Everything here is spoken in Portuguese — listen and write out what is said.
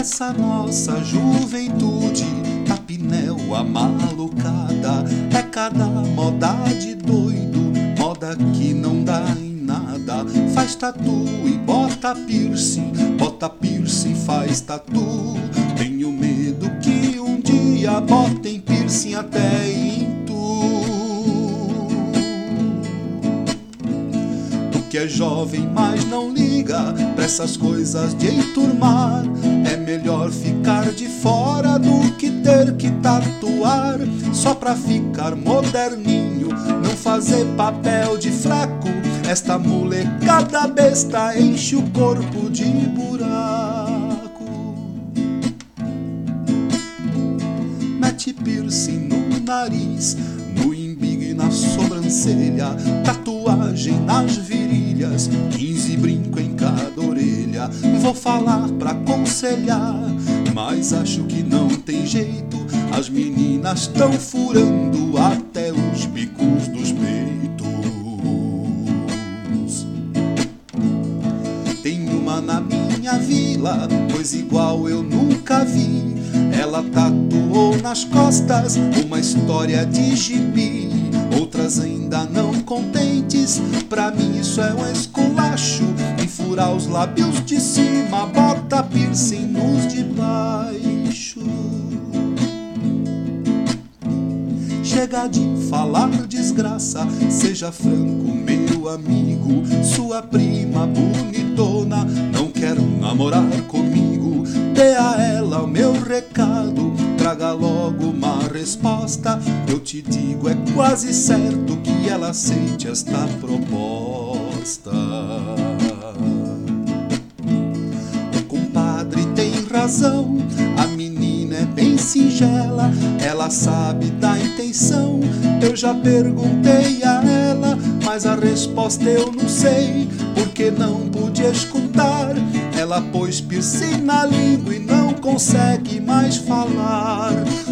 Essa nossa juventude, Tapinel a malucada, é cada moda de doido, moda que não dá em nada. Faz tatu e bota piercing, faz tatu. Tenho medo que um dia botem piercing até em tu. Tu que é jovem, mas não liga pra essas coisas de enturmar. É melhor ficar de fora do que ter que tatuar só pra ficar moderninho, não fazer papel de fraco. Esta molecada besta enche o corpo de buraco. Mete piercing no nariz, no imbigo e na sobrancelha, tatuagem nas virilhas, 15 brinco em cada orelha. Vou falar pra aconselhar, mas acho que não tem jeito. As meninas tão furando até os bicos dos peitos. Tem uma na minha vila, pois igual eu nunca vi. Ela tatuou nas costas uma história de gibi. Outras ainda não contentes, pra mim isso é um esculacho. Furar os lábios de cima, bota piercing nos de baixo. Chega de falar desgraça, seja franco, meu amigo. Sua prima bonitona não quer namorar comigo. Dê a ela o meu recado, traga logo uma resposta. Eu te digo, é quase certo que ela aceite esta proposta. Razão, a menina é bem singela, ela sabe da intenção. Eu já perguntei a ela, mas a resposta eu não sei, porque não pude escutar. Ela pôs piercing na língua e não consegue mais falar.